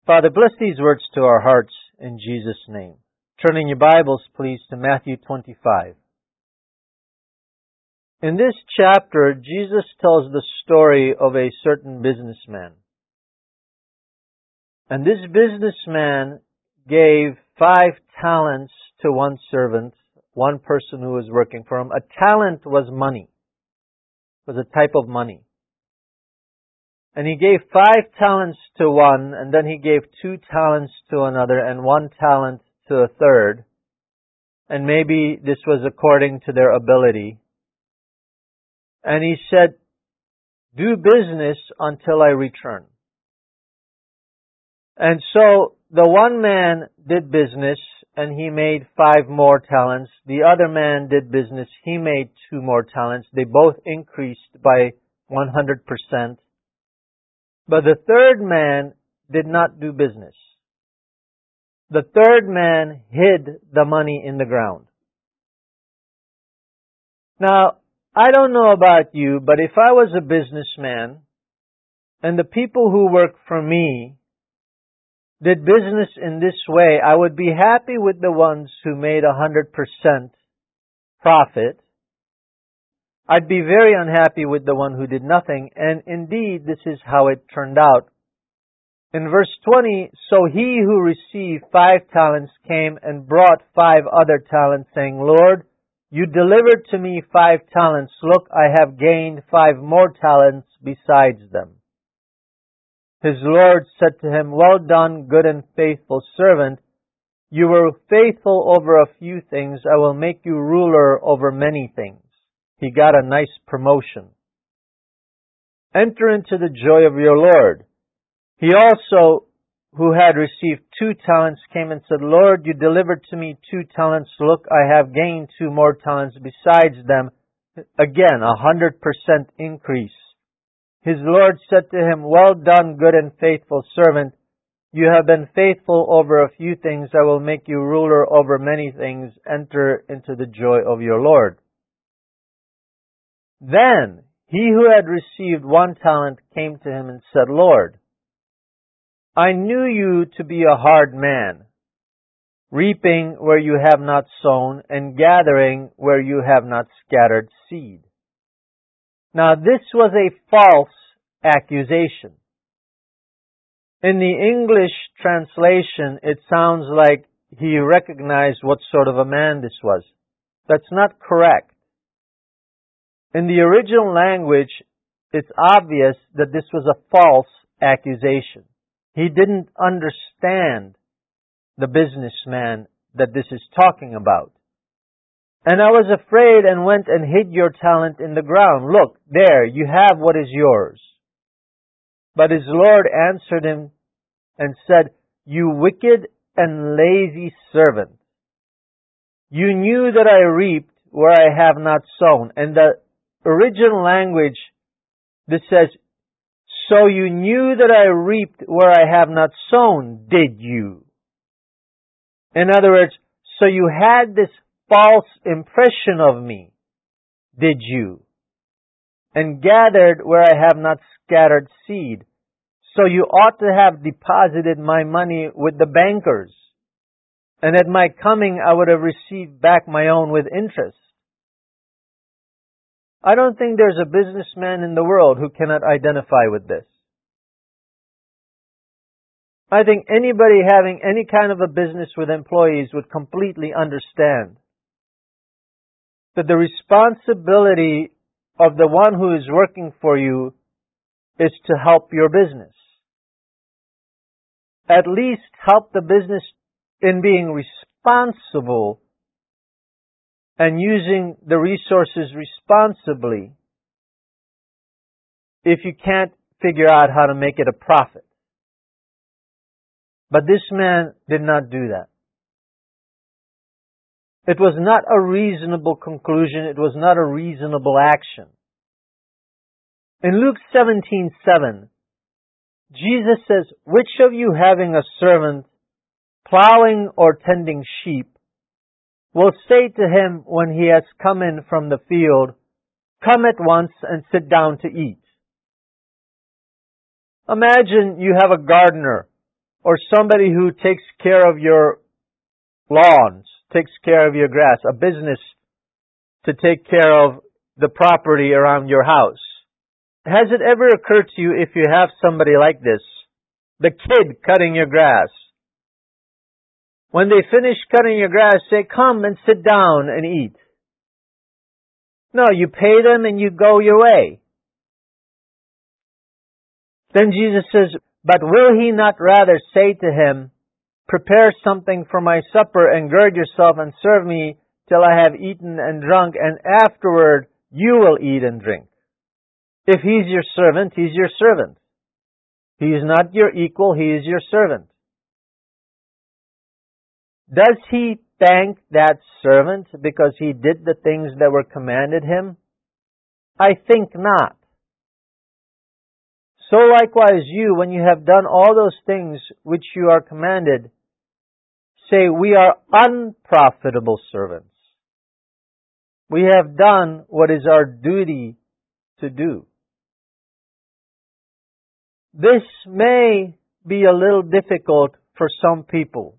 Father, bless these words to our hearts in Jesus' name. Turning your Bibles, please, to Matthew 25. In this chapter, Jesus tells the story of a certain businessman. And this businessman gave 5 talents to one servant, one person who was working for him. A talent was money, was a type of money. And he gave 5 talents to one, and then he gave 2 talents to another, and 1 talent to a third. And maybe this was according to their ability. And he said, do business until I return. And so the one man did business, and he made 5 more talents. The other man did business, he made 2 more talents. They both increased by 100%. But the third man did not do business. The third man hid the money in the ground. Now, I don't know about you, but if I was a businessman and the people who work for me did business in this way, I would be happy with the ones who made 100% profit. I'd be very unhappy with the one who did nothing, and indeed, this is how it turned out. In verse 20, so he who received 5 talents came and brought 5 other talents, saying, Lord, you delivered to me 5 talents. Look, I have gained 5 more talents besides them. His Lord said to him, well done, good and faithful servant. You were faithful over a few things. I will make you ruler over many things. He got a nice promotion. Enter into the joy of your Lord. He also, who had received 2 talents, came and said, Lord, you delivered to me 2 talents. Look, I have gained 2 more talents besides them. Again, 100% increase. His Lord said to him, well done, good and faithful servant. You have been faithful over a few things. I will make you ruler over many things. Enter into the joy of your Lord. Then he who had received 1 talent came to him and said, Lord, I knew you to be a hard man, reaping where you have not sown and gathering where you have not scattered seed. Now this was a false accusation. In the English translation, it sounds like he recognized what sort of a man this was. That's not correct. In the original language, it's obvious that this was a false accusation. He didn't understand the businessman that this is talking about. And I was afraid and went and hid your talent in the ground. Look, there, you have what is yours. But his Lord answered him and said, you wicked and lazy servant. You knew that I reaped where I have not sown. And the original language, this says, so you knew that I reaped where I have not sown, did you? In other words, so you had this false impression of me, did you? And gathered where I have not scattered seed. So you ought to have deposited my money with the bankers. And at my coming I would have received back my own with interest. I don't think there's a businessman in the world who cannot identify with this. I think anybody having any kind of a business with employees would completely understand that the responsibility of the one who is working for you is to help your business. At least help the business in being responsible and using the resources responsibly if you can't figure out how to make it a profit. But this man did not do that. It was not a reasonable conclusion. It was not a reasonable action. In Luke 17:7, Jesus says, which of you having a servant plowing or tending sheep will say to him when he has come in from the field, come at once and sit down to eat? Imagine you have a gardener or somebody who takes care of your lawns, takes care of your grass, a business to take care of the property around your house. Has it ever occurred to you, if you have somebody like this, the kid cutting your grass, when they finish cutting your grass, say, "Come and sit down and eat"? No, you pay them and you go your way. Then Jesus says, "But will he not rather say to him, 'Prepare something for my supper and gird yourself and serve me till I have eaten and drunk, and afterward you will eat and drink'?" If he's your servant, he's your servant. He is not your equal, he is your servant. Does he thank that servant because he did the things that were commanded him? I think not. So likewise you, when you have done all those things which you are commanded, say, "We are unprofitable servants. We have done what is our duty to do." This may be a little difficult for some people.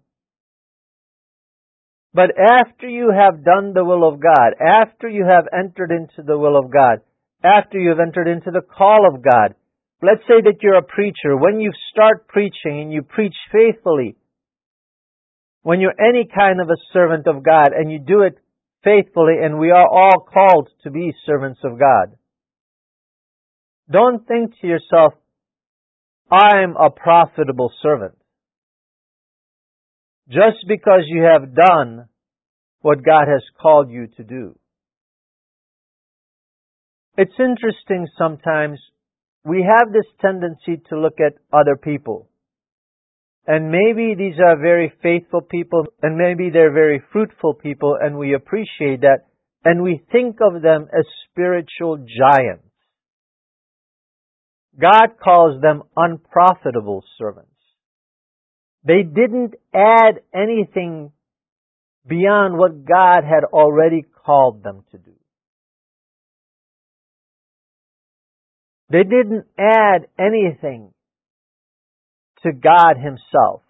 But after you have done the will of God, after you have entered into the will of God, after you have entered into the call of God, let's say that you're a preacher. When you start preaching and you preach faithfully, when you're any kind of a servant of God and you do it faithfully, and we are all called to be servants of God, don't think to yourself, "I'm a profitable servant." Just because you have done what God has called you to do. It's interesting sometimes, we have this tendency to look at other people. And maybe these are very faithful people, and maybe they're very fruitful people, and we appreciate that, and we think of them as spiritual giants. God calls them unprofitable servants. They didn't add anything beyond what God had already called them to do. They didn't add anything to God Himself.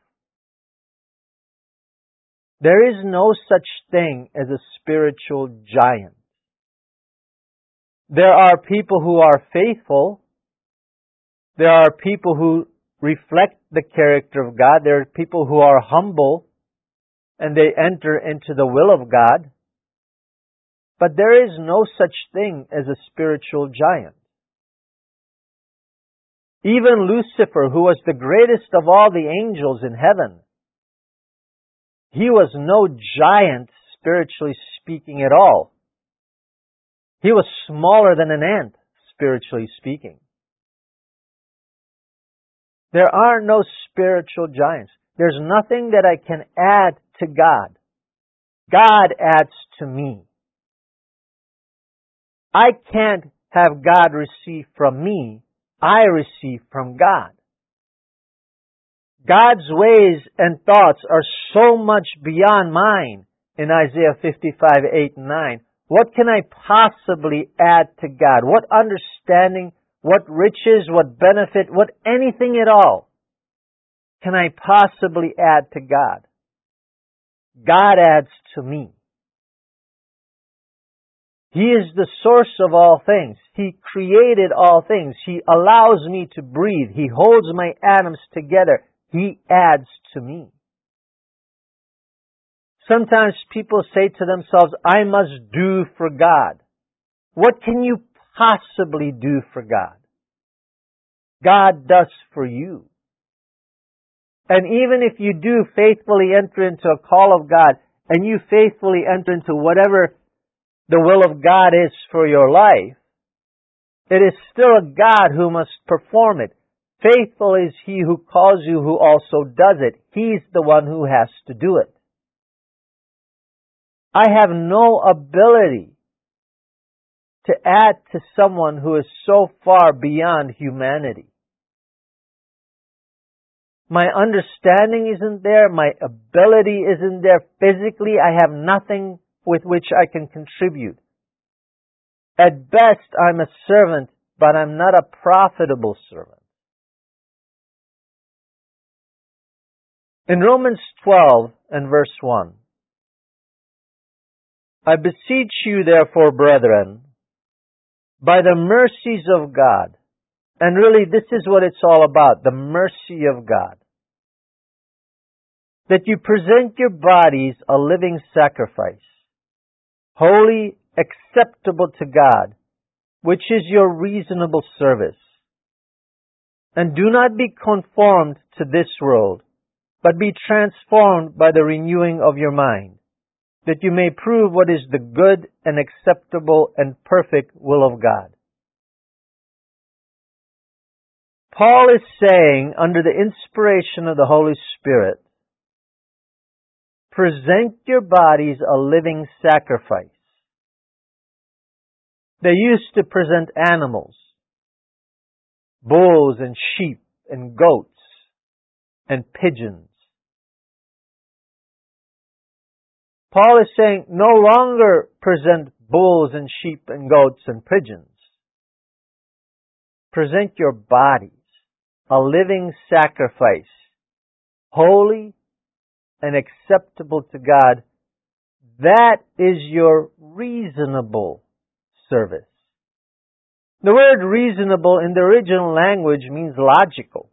There is no such thing as a spiritual giant. There are people who are faithful. There are people who reflect the character of God. There are people who are humble and they enter into the will of God. But there is no such thing as a spiritual giant. Even Lucifer, who was the greatest of all the angels in heaven, he was no giant, spiritually speaking, at all. He was smaller than an ant, spiritually speaking. There are no spiritual giants. There's nothing that I can add to God. God adds to me. I can't have God receive from me. I receive from God. God's ways and thoughts are so much beyond mine in Isaiah 55:8-9. What can I possibly add to God? What understanding, what riches, what benefit, what anything at all can I possibly add to God? God adds to me. He is the source of all things. He created all things. He allows me to breathe. He holds my atoms together. He adds to me. Sometimes people say to themselves, "I must do for God." What can you possibly do for God? God does for you. And even if you do faithfully enter into a call of God, and you faithfully enter into whatever the will of God is for your life, it is still a God who must perform it. Faithful is He who calls you, who also does it. He's the one who has to do it. I have no ability to add to someone who is so far beyond humanity. My understanding isn't there. My ability isn't there. Physically, I have nothing with which I can contribute. At best, I'm a servant, but I'm not a profitable servant. In Romans 12 and verse 1, I beseech you therefore, brethren, by the mercies of God, and really this is what it's all about, the mercy of God, that you present your bodies a living sacrifice, holy, acceptable to God, which is your reasonable service. And do not be conformed to this world, but be transformed by the renewing of your mind, that you may prove what is the good and acceptable and perfect will of God. Paul is saying, under the inspiration of the Holy Spirit, present your bodies a living sacrifice. They used to present animals, bulls and sheep and goats and pigeons. Paul is saying, no longer present bulls and sheep and goats and pigeons. Present your bodies a living sacrifice, holy and acceptable to God. That is your reasonable service. The word reasonable in the original language means logical.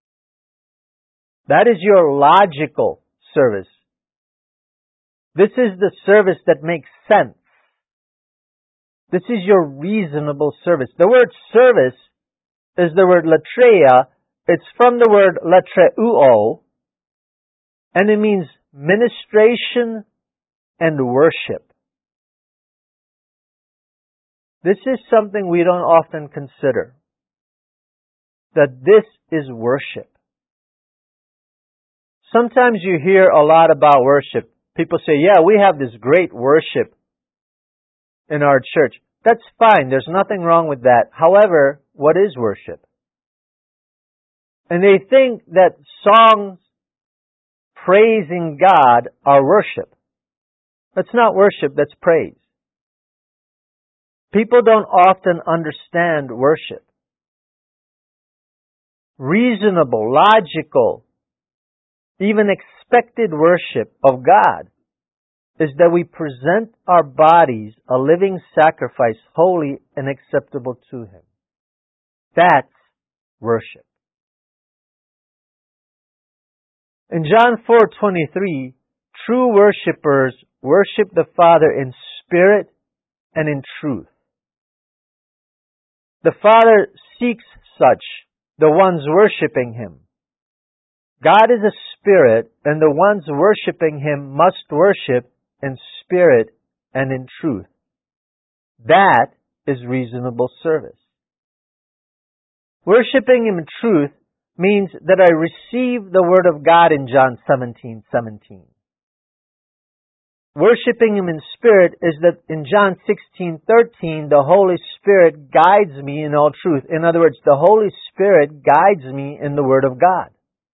That is your logical service. This is the service that makes sense. This is your reasonable service. The word service is the word latreia. It's from the word latreuo, and it means ministration and worship. This is something we don't often consider, that this is worship. Sometimes you hear a lot about worship. People say, yeah, we have this great worship in our church. That's fine. There's nothing wrong with that. However, what is worship? And they think that songs praising God are worship. That's not worship, that's praise. People don't often understand worship. Reasonable, logical, even expected worship of God is that we present our bodies a living sacrifice, holy and acceptable to Him. That's worship. In John 4:23, true worshipers worship the Father in spirit and in truth. The Father seeks such, the ones worshiping Him. God is a spirit, and the ones worshiping Him must worship in spirit and in truth. That is reasonable service. Worshipping Him in truth means that I receive the Word of God in John 17:17. Worshipping Him in spirit is that in John 16:13, the Holy Spirit guides me in all truth. In other words, the Holy Spirit guides me in the Word of God.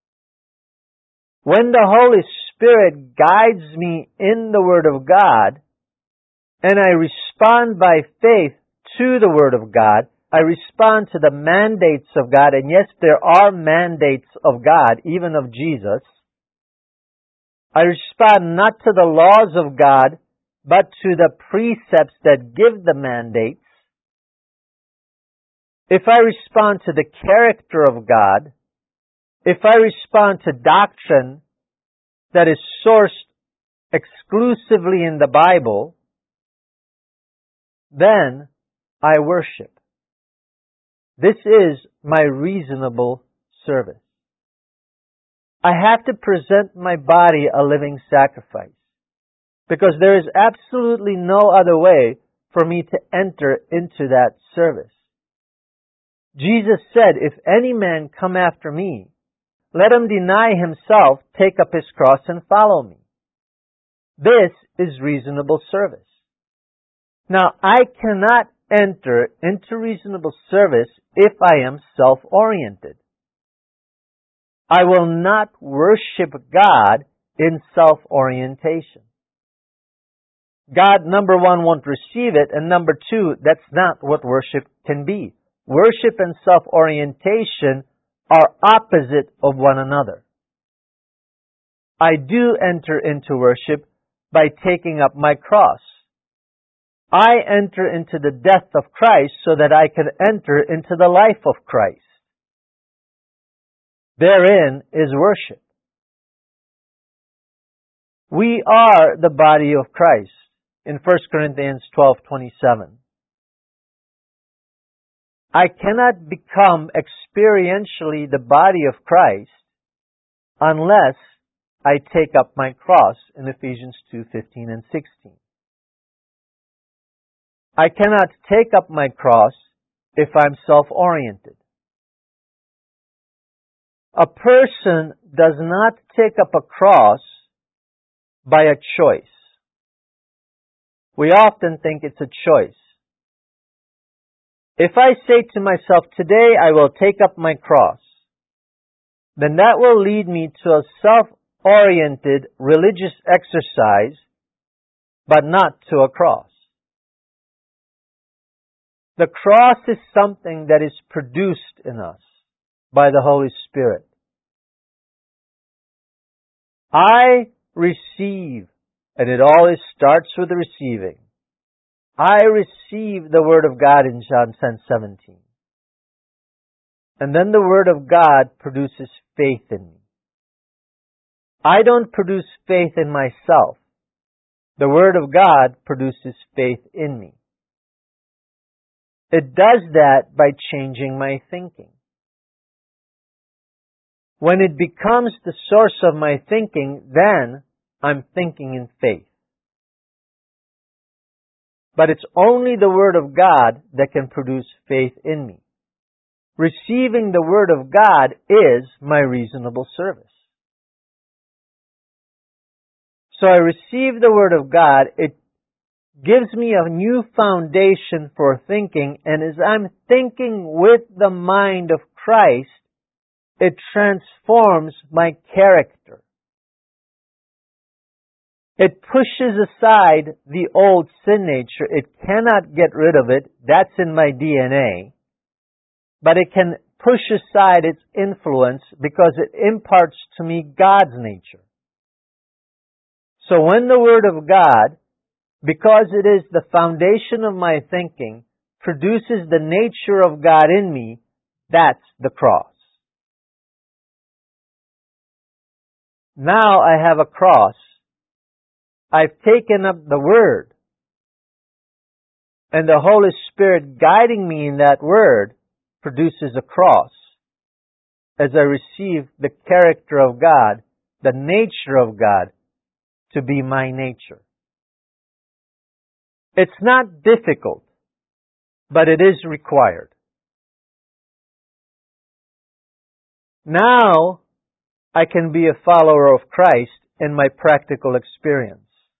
When the Holy Spirit guides me in the Word of God, and I respond by faith to the Word of God, I respond to the mandates of God, and yes, there are mandates of God, even of Jesus. I respond not to the laws of God, but to the precepts that give the mandates. If I respond to the character of God, if I respond to doctrine that is sourced exclusively in the Bible, then I worship. This is my reasonable service. I have to present my body a living sacrifice, because there is absolutely no other way for me to enter into that service. Jesus said, if any man come after me, let him deny himself, take up his cross, and follow me. This is reasonable service. Now, I cannot enter into reasonable service if I am self-oriented. I will not worship God in self-orientation. God, number one, won't receive it, and number two, that's not what worship can be. Worship and self-orientation are opposite of one another. I do enter into worship by taking up my cross. I enter into the death of Christ so that I can enter into the life of Christ. Therein is worship. We are the body of Christ in 1 Corinthians 12:27. I cannot become experientially the body of Christ unless I take up my cross in Ephesians 2:15 and 16. I cannot take up my cross if I'm self-oriented. A person does not take up a cross by a choice. We often think it's a choice. If I say to myself, today I will take up my cross, then that will lead me to a self-oriented religious exercise, but not to a cross. The cross is something that is produced in us by the Holy Spirit. I receive, and it always starts with the receiving. I receive the Word of God in John 10:17. And then the Word of God produces faith in me. I don't produce faith in myself. The Word of God produces faith in me. It does that by changing my thinking. When it becomes the source of my thinking, then I'm thinking in faith. But it's only the Word of God that can produce faith in me. Receiving the Word of God is my reasonable service. So I receive the Word of God, it gives me a new foundation for thinking, and as I'm thinking with the mind of Christ, it transforms my character. It pushes aside the old sin nature. It cannot get rid of it. That's in my DNA. But it can push aside its influence because it imparts to me God's nature. So when the Word of God, because it is the foundation of my thinking, produces the nature of God in me, that's the cross. Now I have a cross. I've taken up the Word. And the Holy Spirit guiding me in that Word produces a cross. As I receive the character of God, the nature of God, to be my nature. It's not difficult, but it is required. Now, I can be a follower of Christ in my practical experience.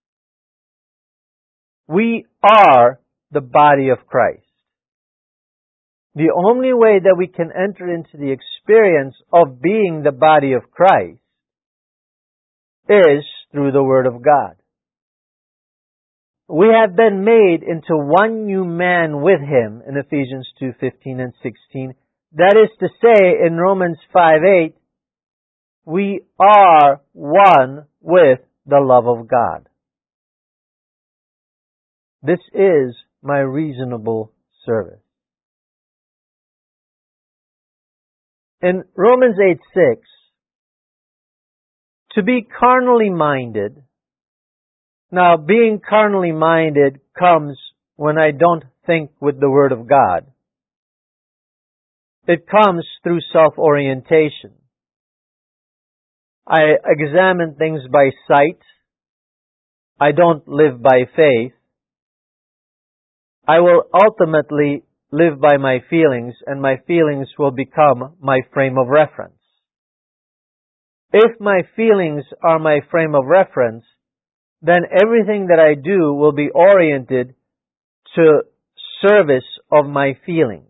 We are the body of Christ. The only way that we can enter into the experience of being the body of Christ is through the Word of God. We have been made into one new man with Him in Ephesians 2:15 and 16. That is to say, in Romans 5:8, we are one with the love of God. This is my reasonable service. In Romans 8:6, to be carnally minded. Now, being carnally minded comes when I don't think with the Word of God. It comes through self-orientation. I examine things by sight. I don't live by faith. I will ultimately live by my feelings, and my feelings will become my frame of reference. If my feelings are my frame of reference, then everything that I do will be oriented to service of my feelings.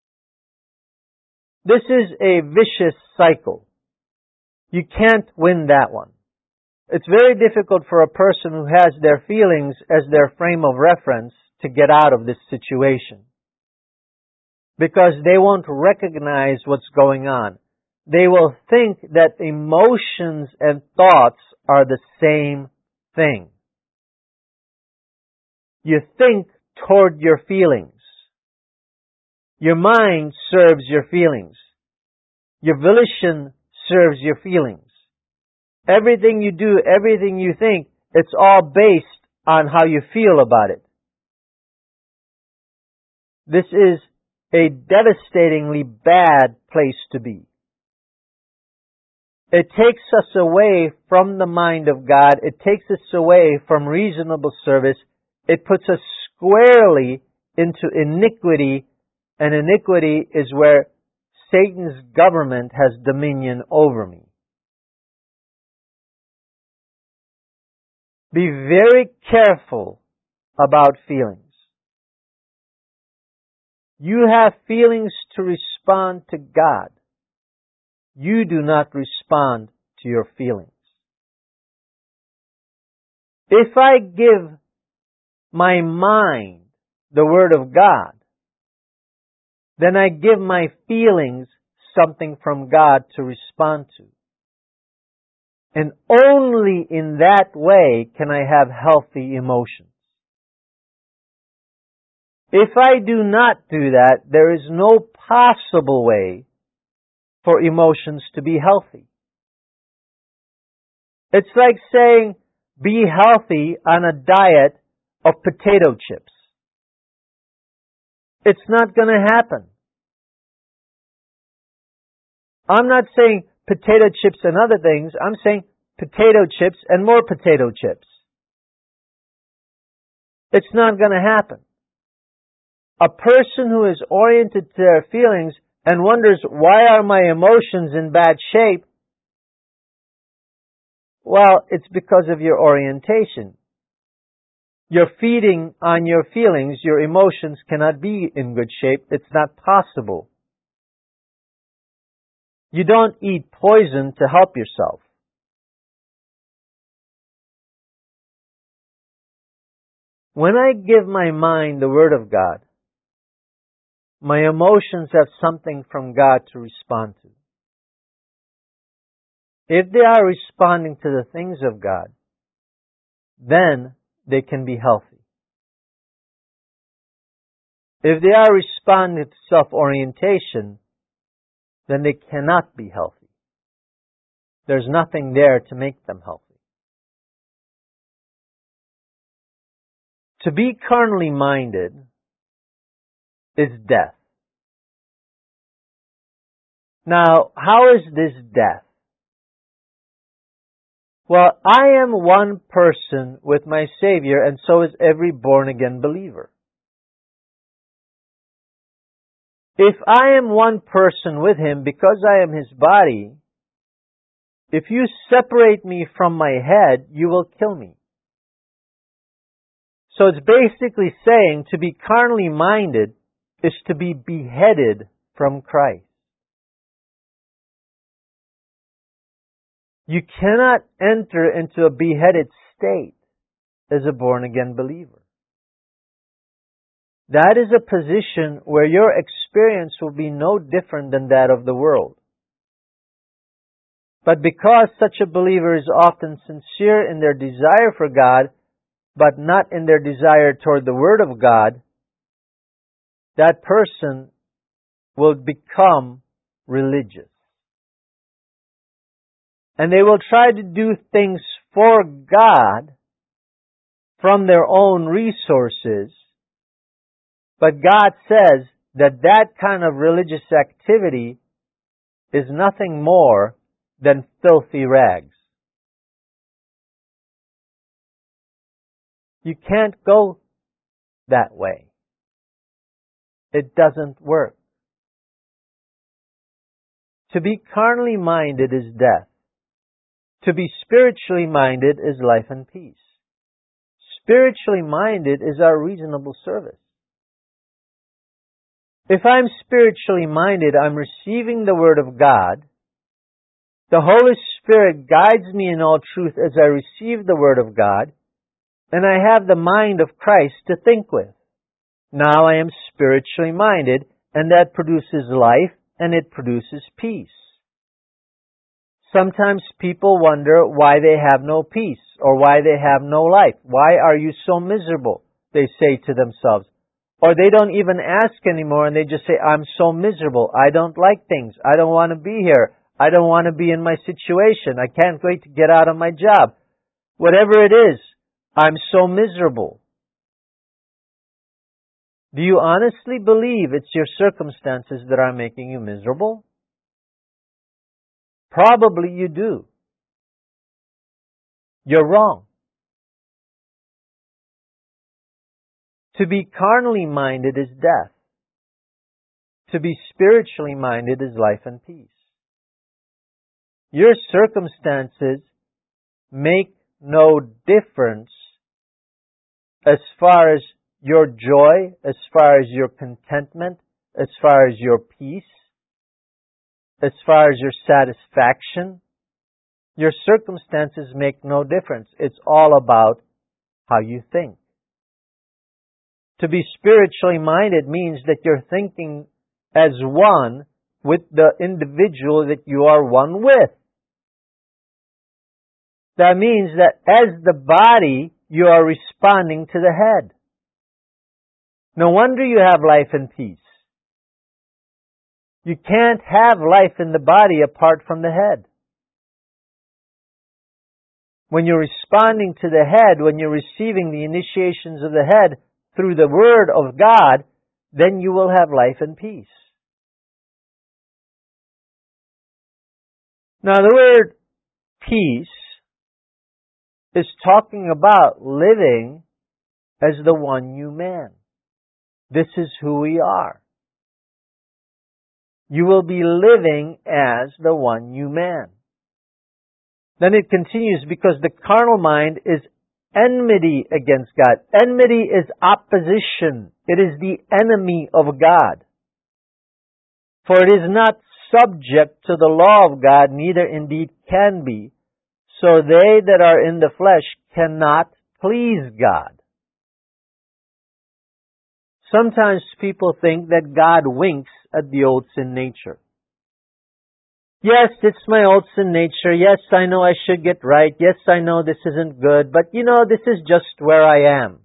This is a vicious cycle. You can't win that one. It's very difficult for a person who has their feelings as their frame of reference to get out of this situation, because they won't recognize what's going on. They will think that emotions and thoughts are the same thing. You think toward your feelings. Your mind serves your feelings. Your volition serves your feelings. Everything you do, everything you think, it's all based on how you feel about it. This is a devastatingly bad place to be. It takes us away from the mind of God. It takes us away from reasonable service. It puts us squarely into iniquity, and iniquity is where Satan's government has dominion over me. Be very careful about feelings. You have feelings to respond to God. You do not respond to your feelings. If I give my mind the Word of God, then I give my feelings something from God to respond to. And only in that way can I have healthy emotions. If I do not do that, there is no possible way for emotions to be healthy. It's like saying, be healthy on a diet of potato chips. It's not going to happen. I'm not saying potato chips and other things. I'm saying potato chips and more potato chips. It's not going to happen. A person who is oriented to their feelings and wonders, why are my emotions in bad shape? Well, it's because of your orientation. You're feeding on your feelings. Your emotions cannot be in good shape. It's not possible. You don't eat poison to help yourself. When I give my mind the Word of God, my emotions have something from God to respond to. If they are responding to the things of God, then they can be healthy. If they are responding to self-orientation, then they cannot be healthy. There's nothing there to make them healthy. To be carnally minded is death. Now, how is this death? Well, I am one person with my Savior, and so is every born-again believer. If I am one person with Him because I am His body, if you separate me from my head, you will kill me. So it's basically saying to be carnally minded is to be beheaded from Christ. You cannot enter into a beheaded state as a born-again believer. That is a position where your experience will be no different than that of the world. But because such a believer is often sincere in their desire for God, but not in their desire toward the Word of God, that person will become religious. And they will try to do things for God from their own resources. But God says that that kind of religious activity is nothing more than filthy rags. You can't go that way. It doesn't work. To be carnally minded is death. To be spiritually minded is life and peace. Spiritually minded is our reasonable service. If I'm spiritually minded, I'm receiving the Word of God. The Holy Spirit guides me in all truth as I receive the Word of God, and I have the mind of Christ to think with. Now I am spiritually minded, and that produces life, and it produces peace. Sometimes people wonder why they have no peace or why they have no life. Why are you so miserable? They say to themselves. Or they don't even ask anymore and they just say, I'm so miserable. I don't like things. I don't want to be here. I don't want to be in my situation. I can't wait to get out of my job. Whatever it is, I'm so miserable. Do you honestly believe it's your circumstances that are making you miserable? Probably you do. You're wrong. To be carnally minded is death. To be spiritually minded is life and peace. Your circumstances make no difference as far as your joy, as far as your contentment, as far as your peace, as far as your satisfaction. Your circumstances make no difference. It's all about how you think. To be spiritually minded means that you're thinking as one with the individual that you are one with. That means that as the body, you are responding to the head. No wonder you have life and peace. You can't have life in the body apart from the head. When you're responding to the head, when you're receiving the initiations of the head through the Word of God, then you will have life and peace. Now the word peace is talking about living as the one new man. This is who we are. You will be living as the one new man. Then it continues, because the carnal mind is enmity against God. Enmity is opposition. It is the enemy of God. For it is not subject to the law of God, neither indeed can be. So they that are in the flesh cannot please God. Sometimes people think that God winks at the old sin nature. Yes, it's my old sin nature. Yes, I know I should get right. Yes, I know this isn't good. But this is just where I am.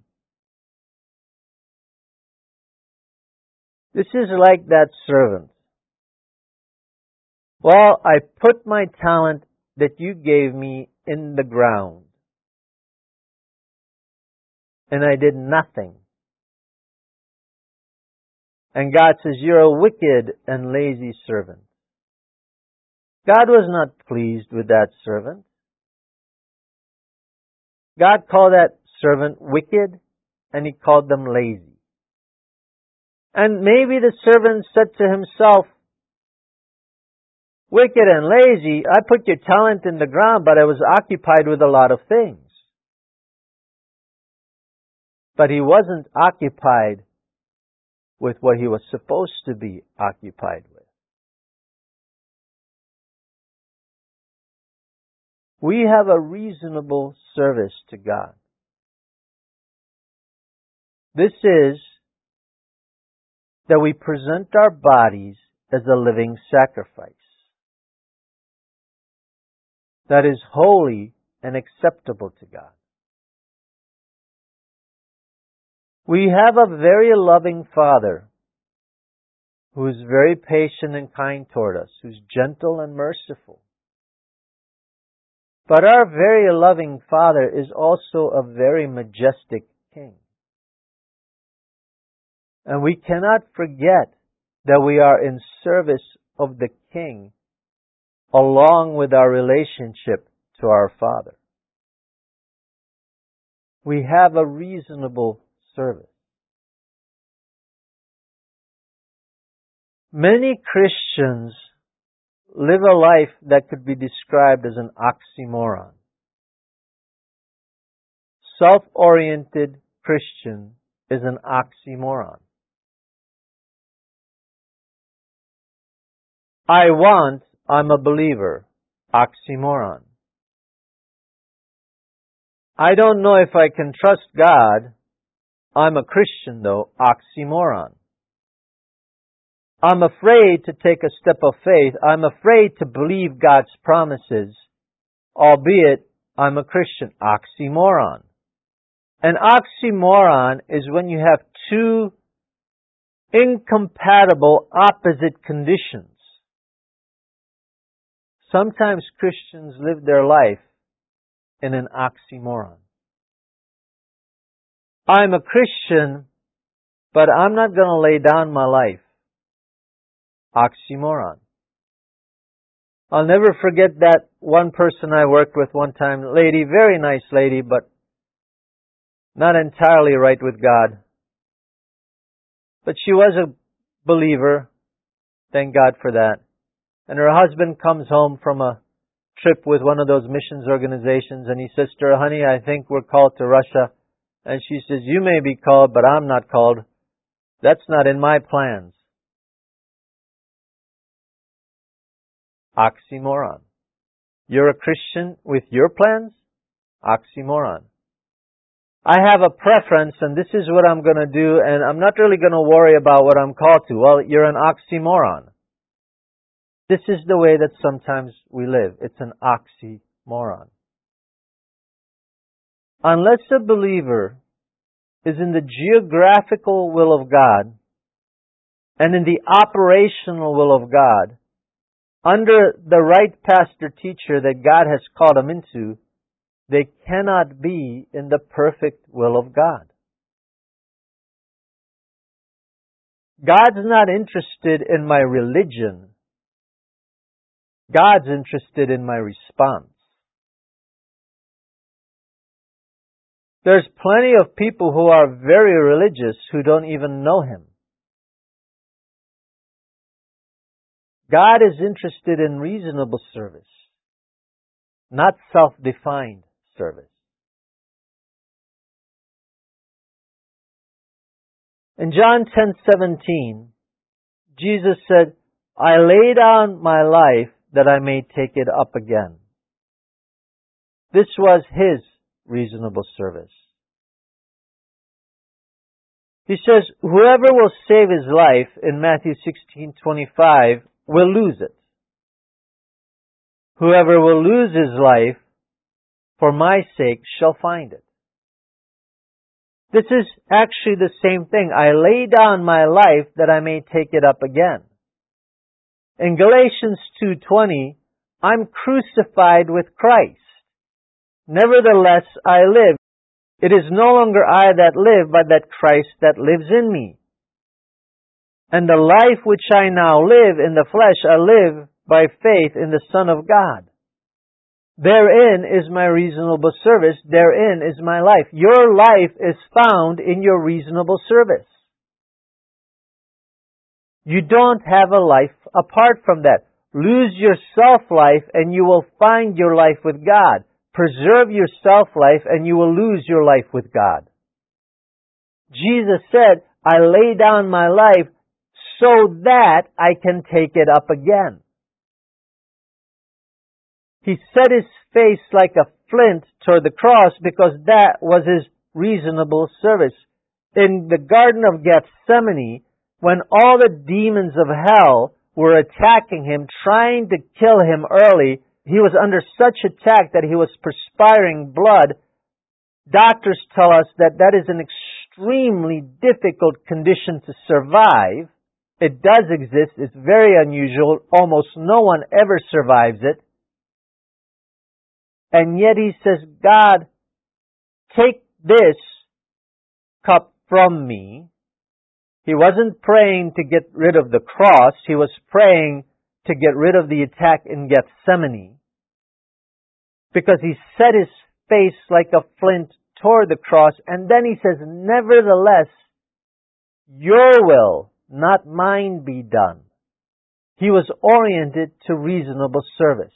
This is like that servant. Well, I put my talent that you gave me in the ground. And I did nothing. And God says, you're a wicked and lazy servant. God was not pleased with that servant. God called that servant wicked, and He called them lazy. And maybe the servant said to himself, wicked and lazy, I put your talent in the ground, but I was occupied with a lot of things. But he wasn't occupied with what he was supposed to be occupied with. We have a reasonable service to God. This is that we present our bodies as a living sacrifice that is holy and acceptable to God. We have a very loving Father who is very patient and kind toward us, who's gentle and merciful. But our very loving Father is also a very majestic King. And we cannot forget that we are in service of the King along with our relationship to our Father. We have a reasonable service. Many Christians live a life that could be described as an oxymoron. Self-oriented Christian is an oxymoron. I'm a believer. Oxymoron. I don't know if I can trust God. I'm a Christian though. Oxymoron. I'm afraid to take a step of faith. I'm afraid to believe God's promises, albeit I'm a Christian. Oxymoron. An oxymoron is when you have two incompatible opposite conditions. Sometimes Christians live their life in an oxymoron. I'm a Christian, but I'm not going to lay down my life. Oxymoron. I'll never forget that one person I worked with one time, lady, very nice lady, but not entirely right with God. But she was a believer. Thank God for that. And her husband comes home from a trip with one of those missions organizations, and he says to her, honey, I think we're called to Russia. And she says, you may be called, but I'm not called. That's not in my plans. Oxymoron. You're a Christian with your plans? Oxymoron. I have a preference, and this is what I'm going to do, and I'm not really going to worry about what I'm called to. Well, you're an oxymoron. This is the way that sometimes we live. It's an oxymoron. Unless a believer is in the geographical will of God and in the operational will of God, under the right pastor teacher that God has called them into, they cannot be in the perfect will of God. God's not interested in my religion. God's interested in my response. There's plenty of people who are very religious who don't even know Him. God is interested in reasonable service, not self-defined service. In John 10:17, Jesus said, I lay down my life that I may take it up again. This was His reasonable service. He says, whoever will save his life, in Matthew 16:25, will lose it. Whoever will lose his life for my sake shall find it. This is actually the same thing. I lay down my life that I may take it up again. In Galatians 2:20, I'm crucified with Christ. Nevertheless, I live. It is no longer I that live, but that Christ that lives in me. And the life which I now live in the flesh, I live by faith in the Son of God. Therein is my reasonable service. Therein is my life. Your life is found in your reasonable service. You don't have a life apart from that. Lose your self-life and you will find your life with God. Preserve your self-life and you will lose your life with God. Jesus said, I lay down my life so that I can take it up again. He set His face like a flint toward the cross because that was His reasonable service. In the Garden of Gethsemane, when all the demons of hell were attacking Him, trying to kill Him early, He was under such attack that He was perspiring blood. Doctors tell us that that is an extremely difficult condition to survive. It does exist. It's very unusual. Almost no one ever survives it. And yet He says, God, take this cup from me. He wasn't praying to get rid of the cross. He was praying to get rid of the attack in Gethsemane. Because He set His face like a flint toward the cross. And then He says, nevertheless, your will, not mine, be done. He was oriented to reasonable service.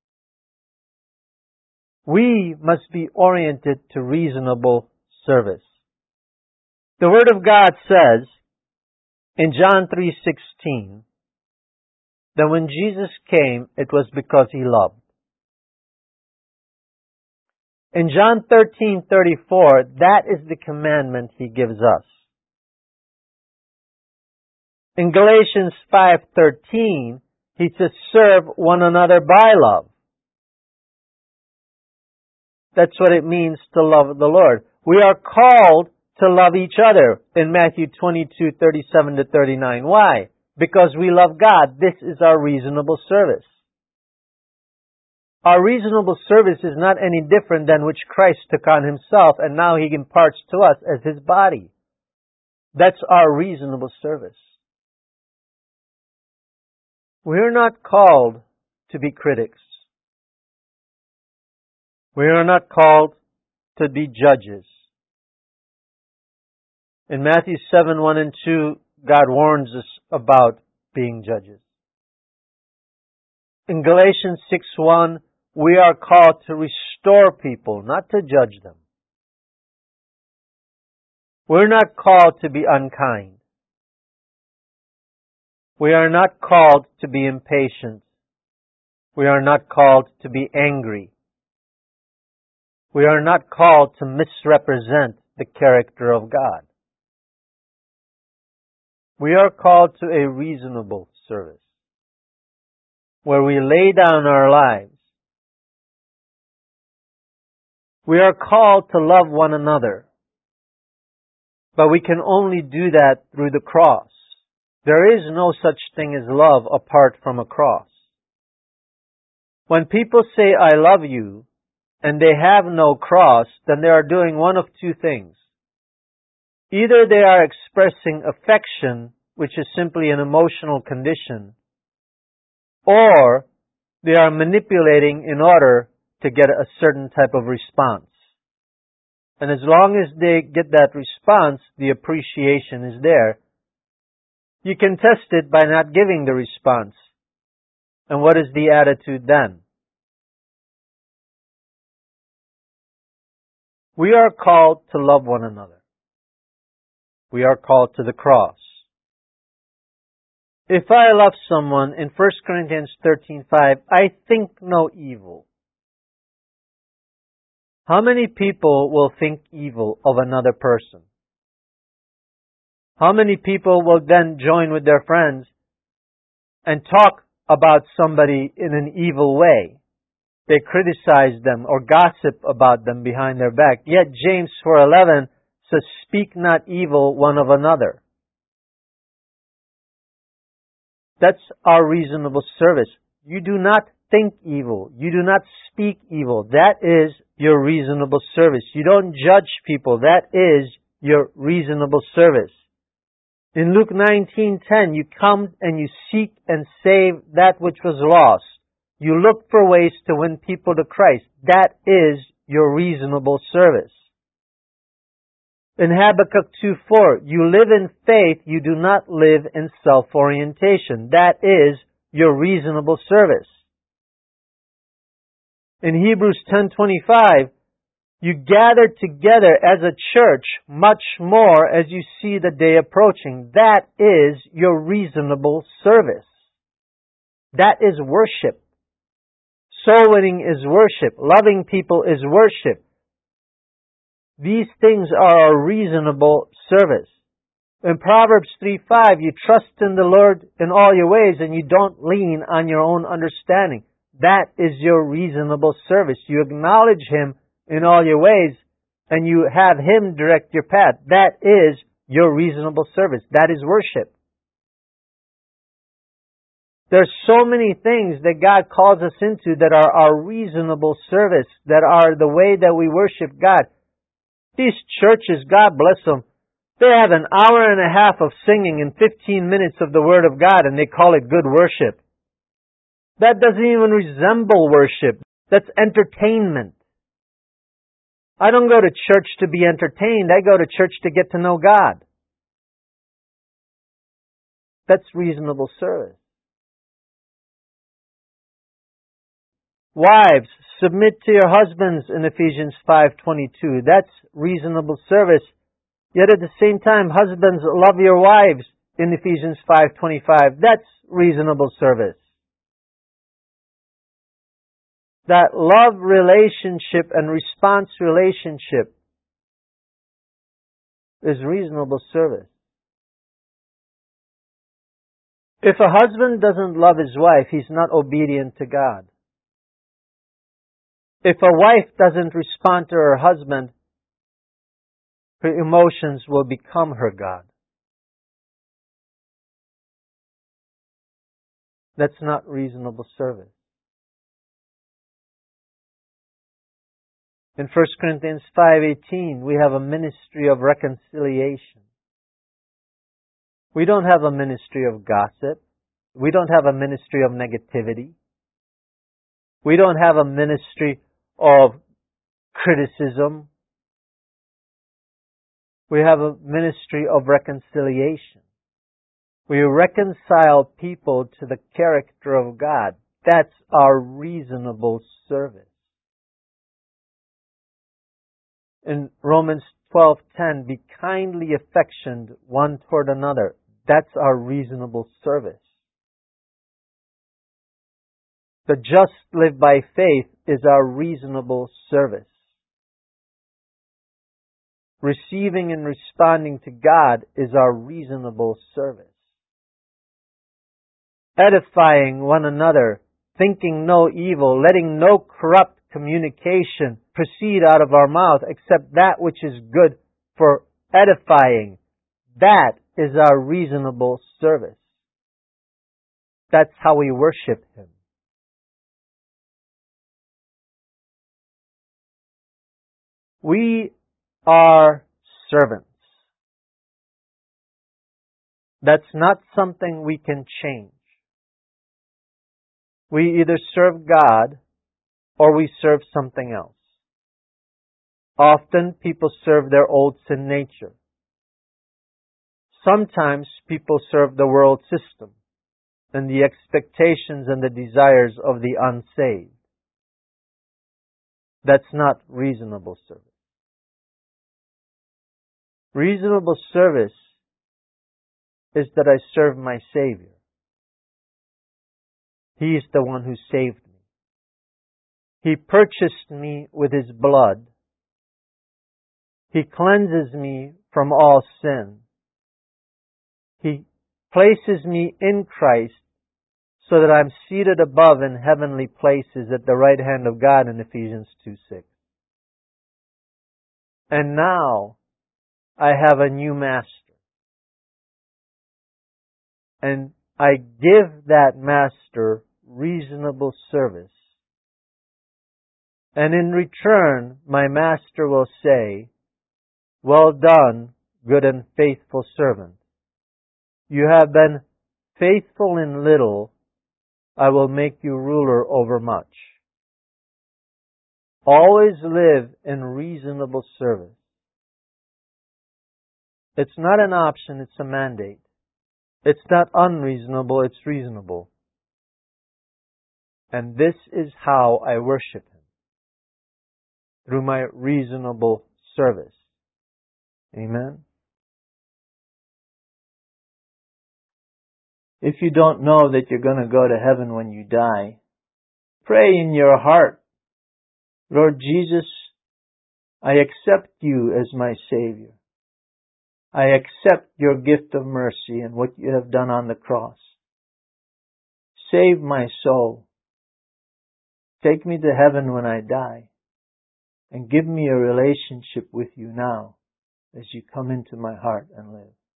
We must be oriented to reasonable service. The Word of God says in John 3:16 that when Jesus came, it was because He loved. In John 13:34, that is the commandment He gives us. In Galatians 5:13, he says, serve one another by love. That's what it means to love the Lord. We are called to love each other in Matthew 22:37-39. Why? Because we love God. This is our reasonable service. Our reasonable service is not any different than which Christ took on himself and now he imparts to us as his body. That's our reasonable service. We're not called to be critics. We are not called to be judges. In Matthew 7:1-2, God warns us about being judges. In Galatians 6:1, we are called to restore people, not to judge them. We're not called to be unkind. We are not called to be impatient. We are not called to be angry. We are not called to misrepresent the character of God. We are called to a reasonable service, where we lay down our lives. We are called to love one another, but we can only do that through the cross. There is no such thing as love apart from a cross. When people say, I love you, and they have no cross, then they are doing one of two things. Either they are expressing affection, which is simply an emotional condition, or they are manipulating in order to get a certain type of response. And as long as they get that response, the appreciation is there. You can test it by not giving the response. And what is the attitude then? We are called to love one another. We are called to the cross. If I love someone, in 1 Corinthians 13:5, I think no evil. How many people will think evil of another person? How many people will then join with their friends and talk about somebody in an evil way? They criticize them or gossip about them behind their back. Yet James 4:11 says, speak not evil one of another. That's our reasonable service. You do not think evil. You do not speak evil. That is your reasonable service. You don't judge people. That is your reasonable service. In Luke 19:10, you come and you seek and save that which was lost. You look for ways to win people to Christ. That is your reasonable service. In Habakkuk 2:4, you live in faith, you do not live in self-orientation. That is your reasonable service. In Hebrews 10:25, you gather together as a church much more as you see the day approaching. That is your reasonable service. That is worship. Soul winning is worship. Loving people is worship. These things are a reasonable service. In Proverbs 3:5, you trust in the Lord in all your ways and you don't lean on your own understanding. That is your reasonable service. You acknowledge Him in all your ways and you have Him direct your path. That is your reasonable service. That is worship. There's so many things that God calls us into that are our reasonable service, that are the way that we worship God. These churches, God bless them, they have an hour and a half of singing and 15 minutes of the Word of God and they call it good worship. That doesn't even resemble worship. That's entertainment. I don't go to church to be entertained. I go to church to get to know God. That's reasonable service. Wives, submit to your husbands in Ephesians 5:22. That's reasonable service. Yet at the same time, husbands, love your wives in Ephesians 5:25. That's reasonable service. That love relationship and response relationship is reasonable service. If a husband doesn't love his wife, he's not obedient to God. If a wife doesn't respond to her husband, her emotions will become her God. That's not reasonable service. In 1 Corinthians 5:18, we have a ministry of reconciliation. We don't have a ministry of gossip. We don't have a ministry of negativity. We don't have a ministry of criticism. We have a ministry of reconciliation. We reconcile people to the character of God. That's our reasonable service. In Romans 12:10, be kindly affectioned one toward another. That's our reasonable service. The just live by faith is our reasonable service. Receiving and responding to God is our reasonable service. Edifying one another, thinking no evil, letting no corrupt communication proceed out of our mouth except that which is good for edifying. That is our reasonable service. That's how we worship Him. We are servants. That's not something we can change. We either serve God or we serve something else. Often people serve their old sin nature. Sometimes people serve the world system and the expectations and the desires of the unsaved. That's not reasonable service. Reasonable service is that I serve my Savior. He is the one who saved me. He purchased me with His blood. He cleanses me from all sin. He places me in Christ so that I'm seated above in heavenly places at the right hand of God in Ephesians 2:6. And now I have a new master. And I give that master reasonable service. And in return, my master will say, "Well done, good and faithful servant. You have been faithful in little, I will make you ruler over much." Always live in reasonable service. It's not an option, it's a mandate. It's not unreasonable, it's reasonable. And this is how I worship Him. Through my reasonable service. Amen? If you don't know that you're going to go to heaven when you die, pray in your heart, "Lord Jesus, I accept you as my Savior. I accept your gift of mercy and what you have done on the cross. Save my soul. Take me to heaven when I die. And give me a relationship with you now as you come into my heart and live."